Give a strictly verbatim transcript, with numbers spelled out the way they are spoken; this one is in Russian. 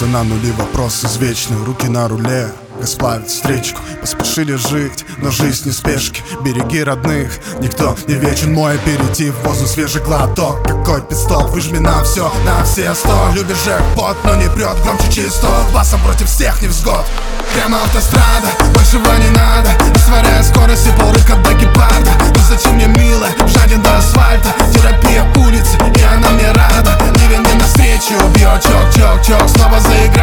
Все на нуле, вопрос извечный. Руки на руле, расплавить встречку. Поспешили жить, но жизнь не спешки. Береги родных, никто не вечен. Мой аперитив, воздух, свежий глоток. Какой пистол, выжми на все, на все сто. Любишь джекпот, но не прет, громче чисто. Басом против всех невзгод. Прямо автострада, большего не надо. Растворяя скорость и полрыка до гепарда. Ну зачем мне мило, жаден до асфальта. Терапия улицы, и она мне рада. Ливень мне навстречу бьет, чок-чок-чок. Снова заиграть.